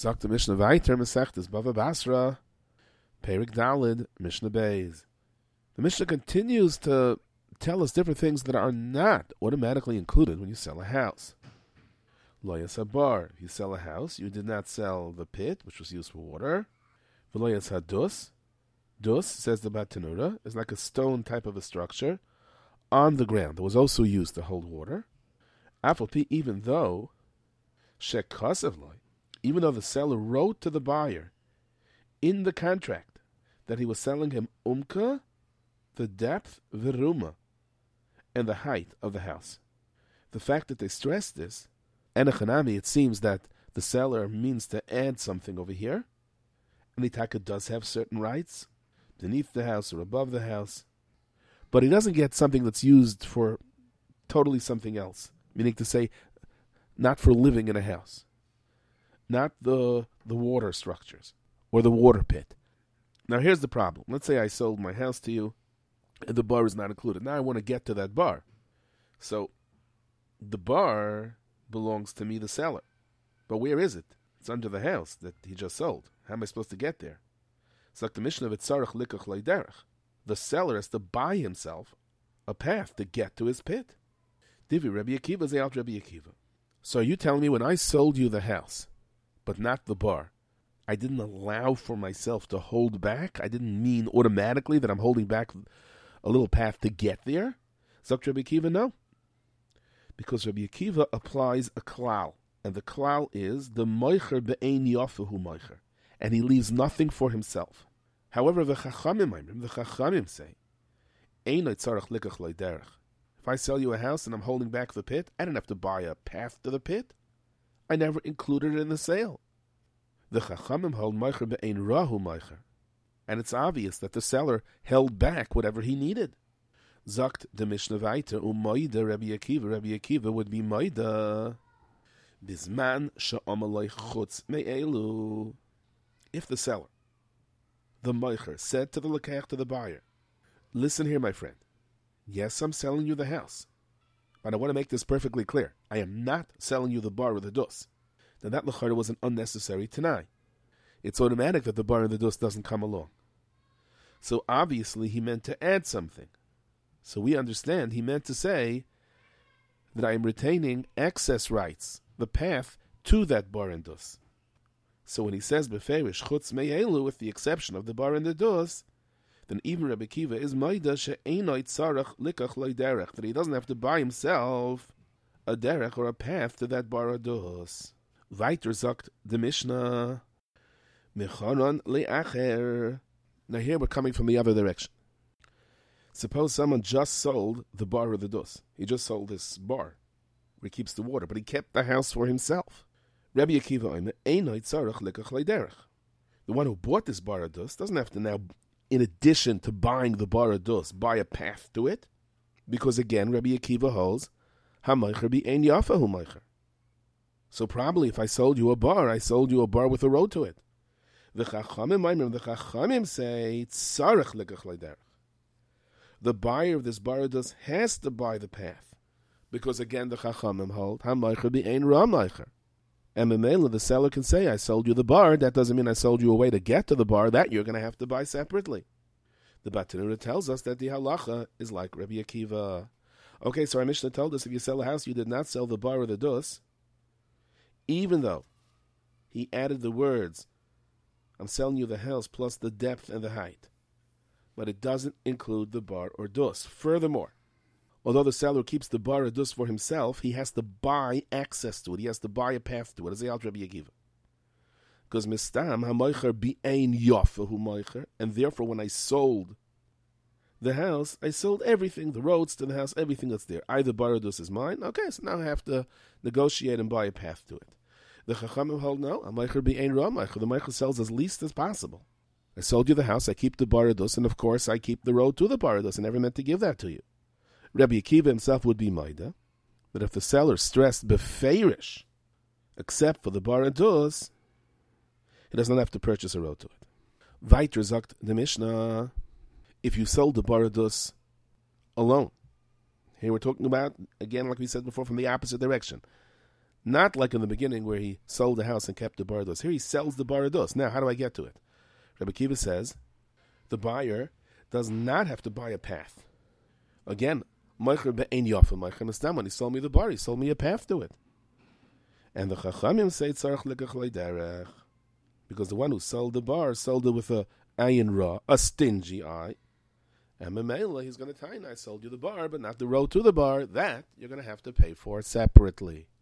Sagt the Mishnah weiter, Masechtes Bava Basra, Perik Dalid, Mishnah Beis. The Mishnah continues to tell us different things that are not automatically included when you sell a house. Lo yasabar, if you sell a house, you did not sell the pit, which was used for water. V'lo yasadus, dus, says the Batanura, is like a stone type of a structure on the ground that was also used to hold water. Afalpi, even though shekasav loy, even though the seller wrote to the buyer in the contract that he was selling him umka, the depth, viruma, and the height of the house. The fact that they stress this, and it seems that the seller means to add something over here, and the taka does have certain rights beneath the house or above the house, but he doesn't get something that's used for totally something else, meaning to say, not for living in a house, not the water structures or the water pit. Now here's the problem. Let's say I sold my house to you, and the bar is not included. Now I want to get to that bar. So the bar belongs to me, the seller. But where is it? It's under the house that he just sold. How am I supposed to get there? It's like the Mishnah of Tzarech Likach Leiderech. The seller has to buy himself a path to get to his pit. Divi Rabbi Akiva Zayalt Rabbi Akiva. So are you telling me when I sold you the house, but not the bar, I didn't allow for myself to hold back? I didn't mean automatically that I'm holding back a little path to get there? Zok Rabbi Akiva, no. Because Rabbi Akiva applies a klal, and the klal is the moicher be'ein yafahu moicher, and he leaves nothing for himself. However, the Chachamim say, Einay tzarech likach leiderech. If I sell you a house and I'm holding back the pit, I don't have to buy a path to the pit. I never included it in the sale. The Chachamim hold moicher be'ein rahu moicher, and it's obvious that the seller held back whatever he needed. Zakt the Mishnah weiter, Moida Rabbi Akiva. Rabbi Akiva would be Moida. Bisman she'amalei chutz me'elu. If the seller, the moicher, said to the lekach, to the buyer, listen here, my friend. Yes, I'm selling you the house, but I want to make this perfectly clear. I am not selling you the bar or the dus. Then that lechara was an unnecessary tanai. It's automatic that the bar and the dus doesn't come along. So obviously he meant to add something. So we understand he meant to say that I am retaining access rights, the path to that bar and dus. So when he says beferish chutz me'elu, with the exception of the bar and the dus, then even Rabbi Akiva is maida she'enoi tzarech likach leiderech, that he doesn't have to buy himself a derech or a path to that bar or dus. Weiter sagt the Mishnah mechonon le'acher. Now here we're coming from the other direction. Suppose someone just sold the bar or the dus. He just sold this bar where he keeps the water, but he kept the house for himself. Rabbi Akiva, the one who bought this bar or dus doesn't have to now, in addition to buying the bar or dus, buy a path to it, because again, Rabbi Akiva holds, so probably if I sold you a bar, I sold you a bar with a road to it. The Chachamim say, the buyer of this bar or dus has to buy the path, because again, the Chachamim hold, and Memela, the seller can say, I sold you the bar. That doesn't mean I sold you a way to get to the bar. That you're going to have to buy separately. The Batanura tells us that the halacha is like Rabbi Akiva. Okay, so our Mishnah told us if you sell a house, you did not sell the bar or the dus, even though he added the words, I'm selling you the house plus the depth and the height. But it doesn't include the bar or dus. Furthermore, although the seller keeps the bar or dus for himself, he has to buy access to it. He has to buy a path to it, as the Rabbi Akiva. Because mistam hamoicher bi'ein yafahu moicher, and therefore when I sold the house, I sold everything, the roads to the house, everything that's there. Either bar or dus is mine. Okay, so now I have to negotiate and buy a path to it. The Chachamim hold no, hamoicher bi'ein ra moicher. The moicher sells as least as possible. I sold you the house, I keep the bar or dus, and of course I keep the road to the bar or dus. I never meant to give that to you. Rabbi Akiva himself would be maida that if the seller stressed beferish, except for the bar and dus, he does not have to purchase a road to it. Weiter sagt the Mishnah, if you sold the bar and dus alone, here we're talking about, again, like we said before, from the opposite direction. Not like in the beginning where he sold the house and kept the barados. Here he sells the barados. Now, how do I get to it? Rabbi Kiva says the buyer does not have to buy a path. Again, Meicher be'ein yofa, Meicher mistam. When he sold me the bar, he sold me a path to it. And the Chachamim say tzarech lekach leiderech, because the one who sold the bar sold it with a ayin ra, a stingy eye. And Memela, he's going to tell you, I sold you the bar, but not the road to the bar. That you're going to have to pay for separately.